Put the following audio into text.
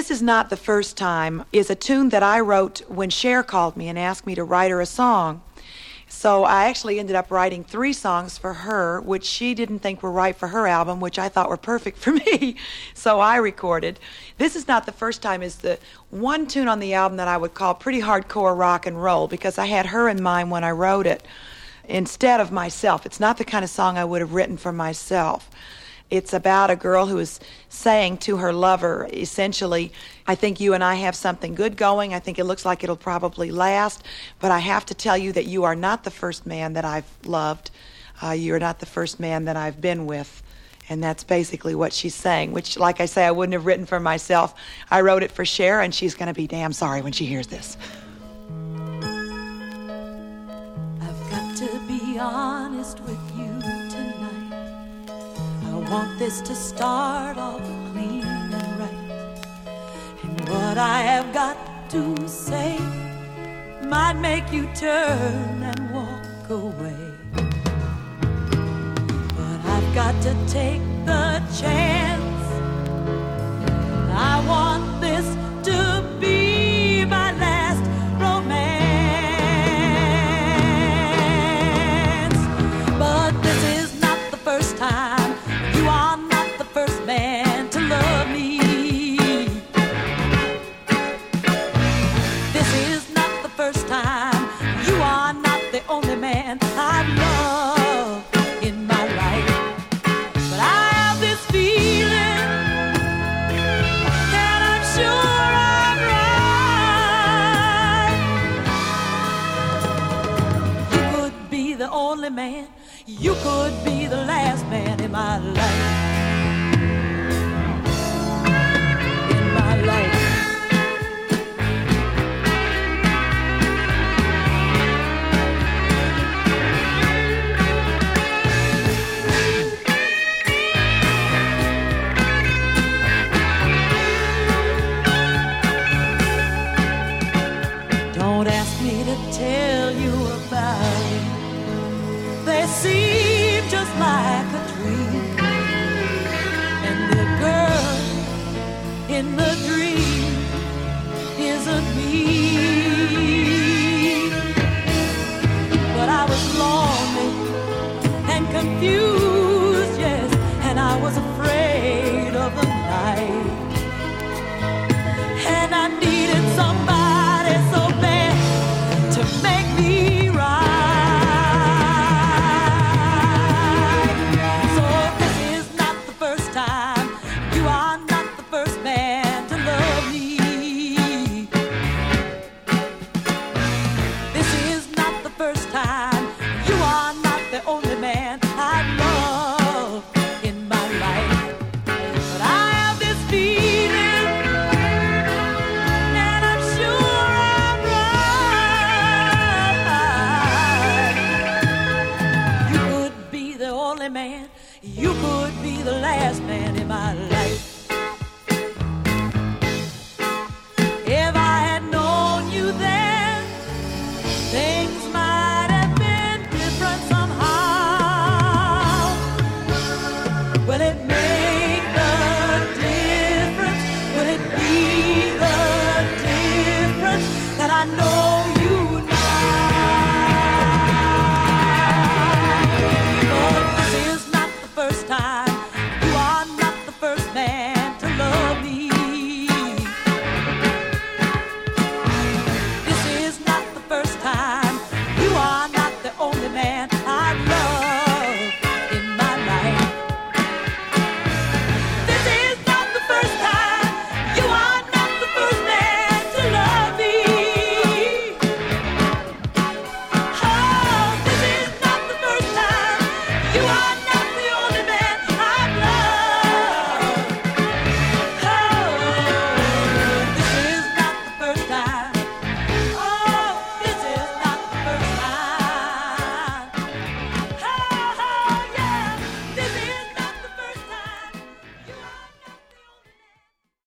This Is Not the First Time is a tune that I wrote when Cher called me and asked me to write her a song. So I actually ended up writing 3 songs for her, which she didn't think were right for her album, which I thought were perfect for me. So I recorded. This Is Not the First Time is the one tune on the album that I would call pretty hardcore rock and roll, because I had her in mind when I wrote it instead of myself. It's not the kind of song I would have written for myself. It's about a girl who is saying to her lover, essentially, I think you and I have something good going. I think it looks like it'll probably last, but I have to tell you that you are not the first man that I've loved. You're not the first man that I've been with. And that's basically what she's saying, which, like I say, I wouldn't have written for myself. I wrote it for Cher, and she's going to be damn sorry when she hears this. I've got to be honest with you tonight. I want this to start off clean and right. And what I have got to say might make you turn and walk away. But I've got to take the chance. I want this to be my last romance. But this is not the first time. You are not the first man to love me. This is not the first time. You are not the only man I love in my life. But I have this feeling, and I'm sure I'm right. You could be the only man. You could be the last man in my life. In my life. Don't ask me to tell you about it. They seem just like a dream. And the girl in the dream isn't me. But I was lonely and confused, yes, and I was afraid of the night. And I needed somebody so bad to make me right. So this is not the first time. You are not the first man to love me. This is not the first time. You are not the only man I love in my life. But I have this feeling, and I'm sure I'm right. You could be the only man. You could be the last man in my life. If I had known you then, things might have been different somehow. Will it make the difference? Will it be the difference that I know you now? But this is not the first time. You are not the first man to love me. This is not the first time. You are not the only man I love in my life. This is not the first time. You are not the first man to love me. Oh, this is not the first time. You are